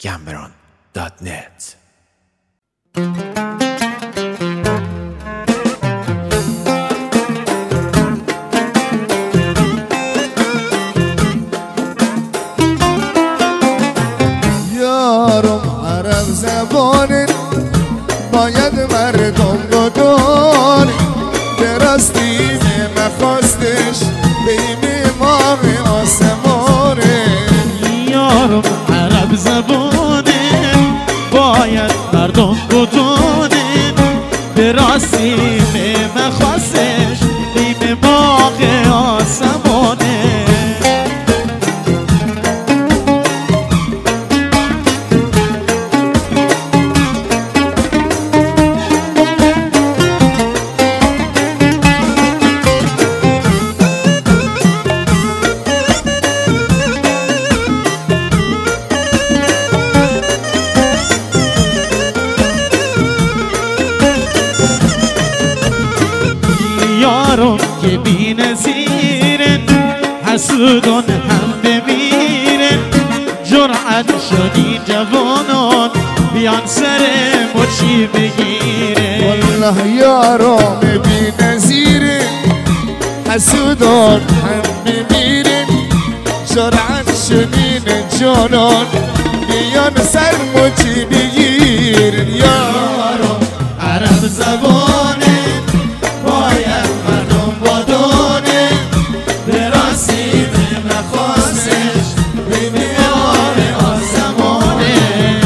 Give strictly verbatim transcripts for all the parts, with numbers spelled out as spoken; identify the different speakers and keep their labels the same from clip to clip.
Speaker 1: گمبران دات نت.
Speaker 2: یارم عرب زبان باید مردم بدانی، به راستی نخواستش بیم ماه آسمانه.
Speaker 3: یارم عرب زبانه باید مردم بدونه، به راستی نخواستش بیم ماه آسمانه. یارم که بی نظیرن، حسودان هم بمیرن، جرعت شدی جوانان بیان سر مچی بگیرن.
Speaker 2: والله یارم بی نظیرن، حسودان هم بمیرن، جرعت شدین جانان بیان سر مچی بگیرن.
Speaker 3: یارم عرب زبانه باید مردم بدونه، به راستی نخواستش بیم ماه آسمانه.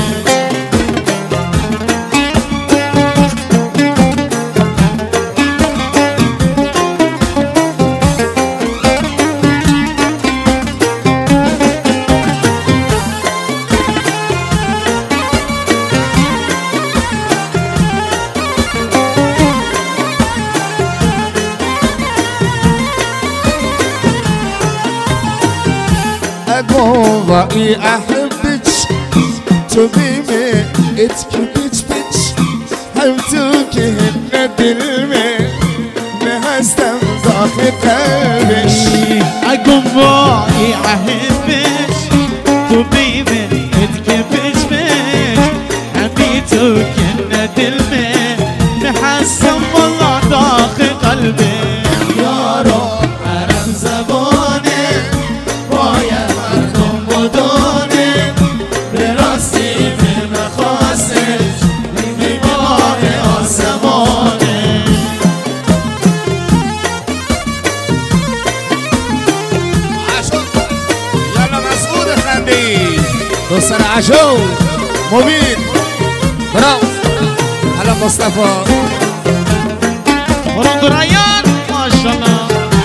Speaker 2: والله احبك تبيمي اتكي بيتش بيتش حبتوك هن دلمي نهستم ضعف قلبش.
Speaker 3: اقوم واقي احبك تبيمي اتكي بيتش بيتش حبيتوك هن دلمي نحسم والله ضاق قلبي. يارو عرب زبانه باید مردم بدونه، به راستی نخواستش بیم ماه آسمانه.
Speaker 2: يلا مسعود خندي دوستان عشو مبين برافو على مصطفى
Speaker 3: مراد ريان ما شاء الله.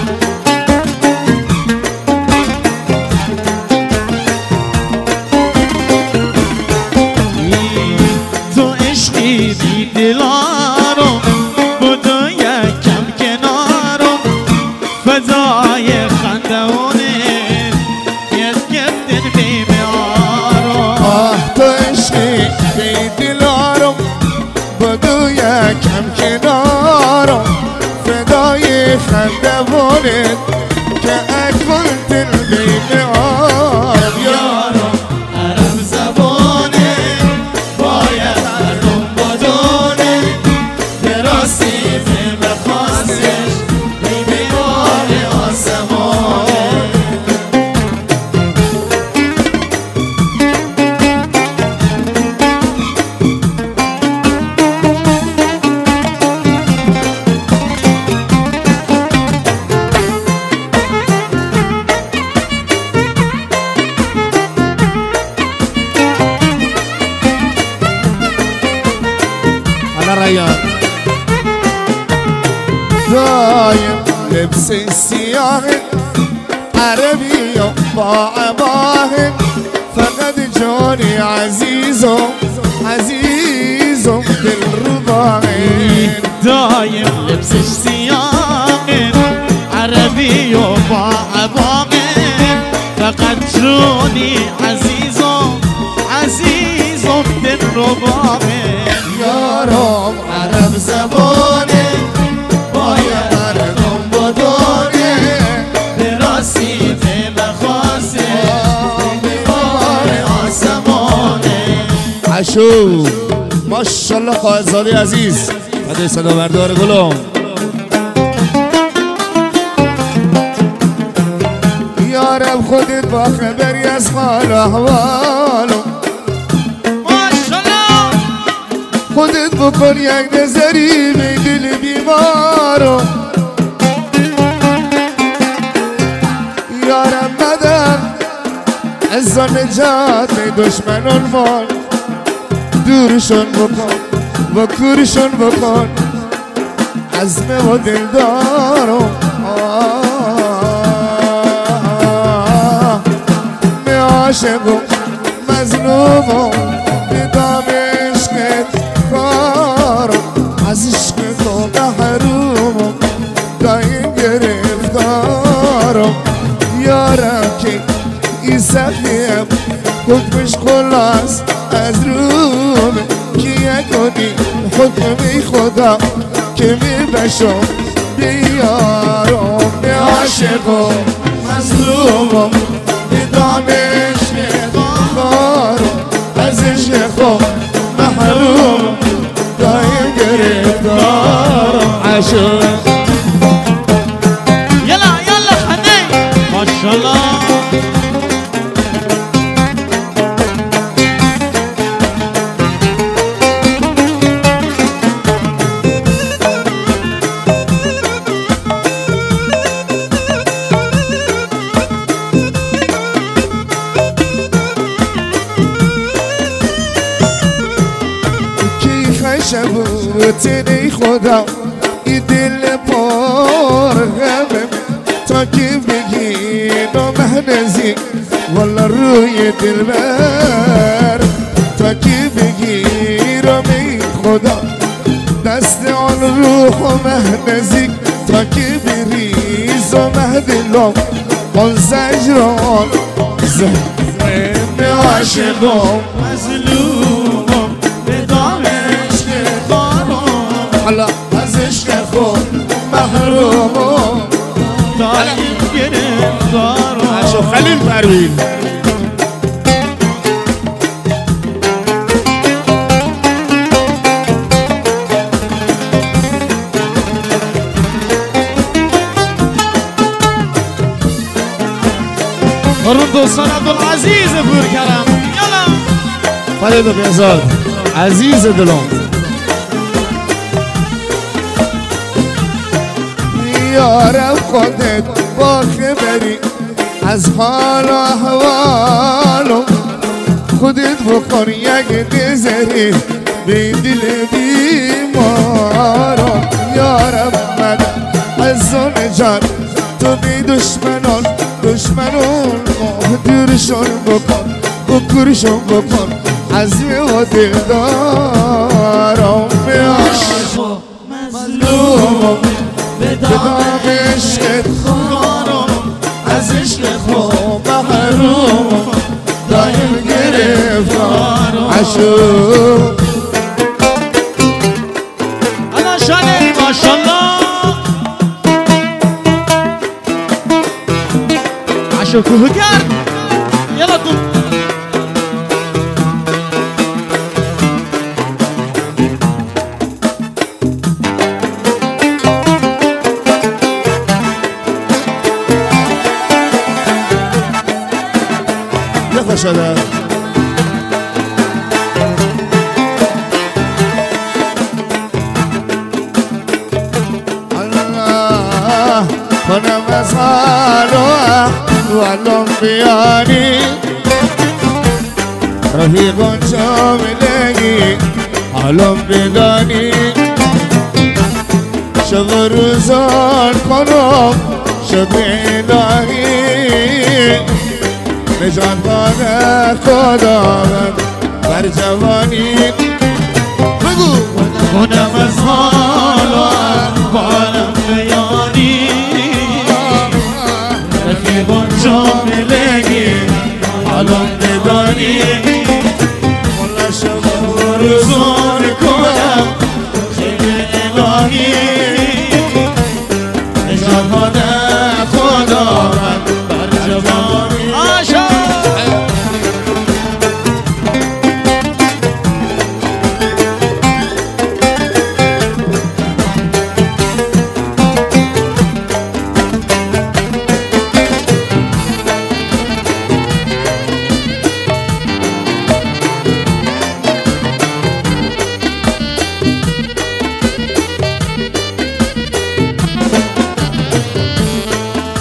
Speaker 3: تو عشقی بی دلارم بودو یکم کنارم، فضای خندونه یه گفتن بیمارم.
Speaker 2: آه تو عشقی بی دلارم بدو یکم کنارم، فدای خندوانت که اکل دل بین آرم.
Speaker 3: یارم عرب زبانه باید مردم بدونه، به راستی نخواستش بیم ماه آسمانه.
Speaker 2: على ريان دايم لبس السياح عربي با عباه، فقد جوني عزيزو عزيزو بالرضاين.
Speaker 3: دايم لبسش سياق عربي وبعباق، فقد جوني عزيزو عزيزو بالرضاق.
Speaker 2: يارم عرب زبانه باید مردم بدونه،
Speaker 3: به راستی نخواستش
Speaker 2: بیم ماه
Speaker 3: آسمانه.
Speaker 2: عشو ماشالله قائدزاده عزیز فدای صدا بردار گلم یارم خودت با خبری از حال و احوالم
Speaker 3: ماشالله
Speaker 2: خودت بکن یک نظری به دل بیمارم یارم مدن از نجات دشمنان مان دورشون بکن و کورشون بکن عزم و دلدارم می عاشقم مظلومم به دام عشقت کارم از عشق تو محرومم دایم گرفتارم یارم که این سخیم حکمش خلاص از رومه که یکونی حکم خدا که می بشم بیارم به عاشقم مظلومم به دام عشق کارم از عشق خود محروم دایم گرفتارم عاشق
Speaker 3: يلا يلا خني ما شاء الله
Speaker 2: شبوتنی خدا ای دل پر غمم تا که بگی نامهنزی والا روی دل بر تا که بگی رامی خدا دست آن روح و مهنزی تا که بریز و مهدلم آن زجران زهرم عاشقم
Speaker 3: مظلومم به دام عشق کارم
Speaker 2: حالا از عشق خود محرومم
Speaker 3: دایم گرفتارم
Speaker 2: عشق خلیل پروین
Speaker 3: برون دوستان عبدالعزیز پورکرم یلا
Speaker 2: فرید بهزاد عزیز دلم یارم خودت با خبری از حال و احوالم خودت بکن یک نظری به دل بیمارم یارم من از آن جان تو بی دشمنان دشمنان دورشون بکن بکرشون بکن عزم و دلدارم به عاشق مظلومم به دام عشقت کارم از عشق خود محرومم دایم گرفتارم عشق
Speaker 3: انا شانه ماشالله عشق کوهگر یلا کن
Speaker 2: شده الله کنم از حال و احوالم بیانی رفیقان شاملگی حالم بدانی شب و روزان کنم شب الهی نجات داده خداوند بر جوانی بگو
Speaker 3: کنم از حال و احوالم بیانی رفیقان جاملگی حالم بدانی
Speaker 2: والا شب و
Speaker 3: روزان کنم شب الهی نجات داده خداوند بر جوانی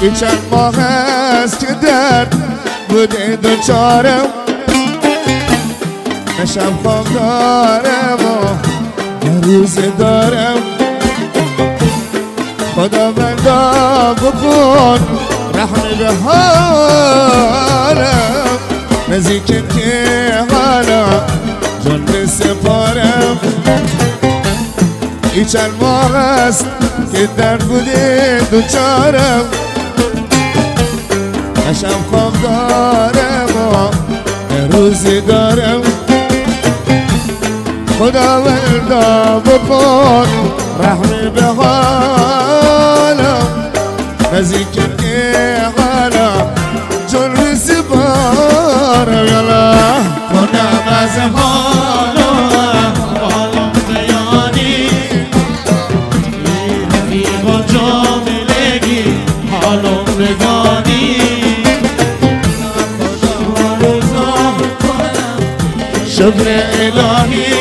Speaker 2: این چند ماه هست که درد بوده دوچارم نشم خواب دارم و روز دارم خدا بندا بکن رحمی به حالم نزدیکم که حالا جان بسپارم این چند ماه است که درد بوده دوچارم نشم خواب دارم و روزی دارم خدا بندا بکن رحمی به حالم نزدیکم که حالا جان بسپارم یالا
Speaker 3: کنم از حال و احوالم بیانی رفیق و جاملگی حالم بگانی شکر الهی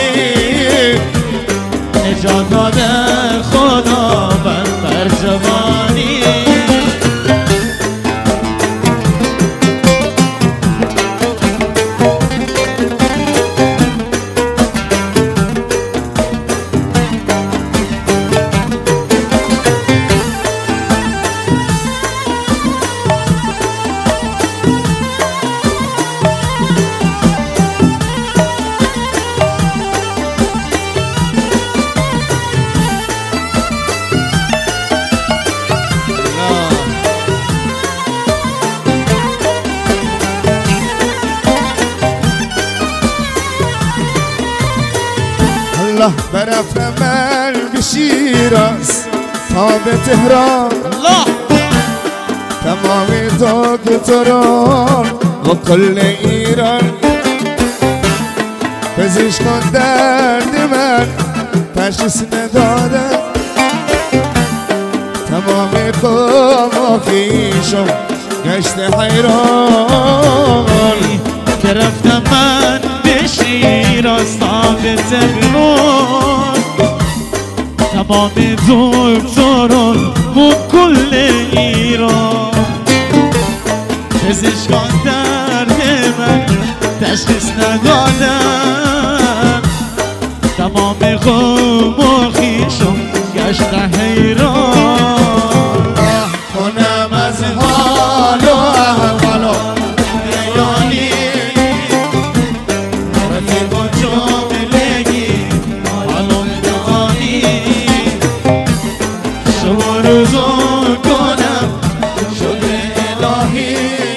Speaker 3: نجات داده خدا بر جوانی
Speaker 2: الله برفت من به شیراز تا به تهران
Speaker 3: الله
Speaker 2: تمام دکتران و کل ایران پزشکان درد من تشخیص ندادن تمام قوم و خویشم گشت حیران
Speaker 3: که رفتم من به شیراز تا به تهران تمام دکتران و کل ایران پزشکان درد من تشخیص ندادن تمام قوم و خویشم گشت حیران
Speaker 2: کنم از حال و احوالم
Speaker 3: بیانی رفیق و جاملگی حالم دانی شما روزو کنم شکر الهی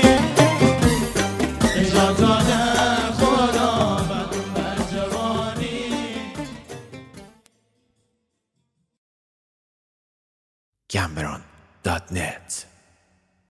Speaker 3: نجات داده خدا بر جوانی
Speaker 1: Cameron dot net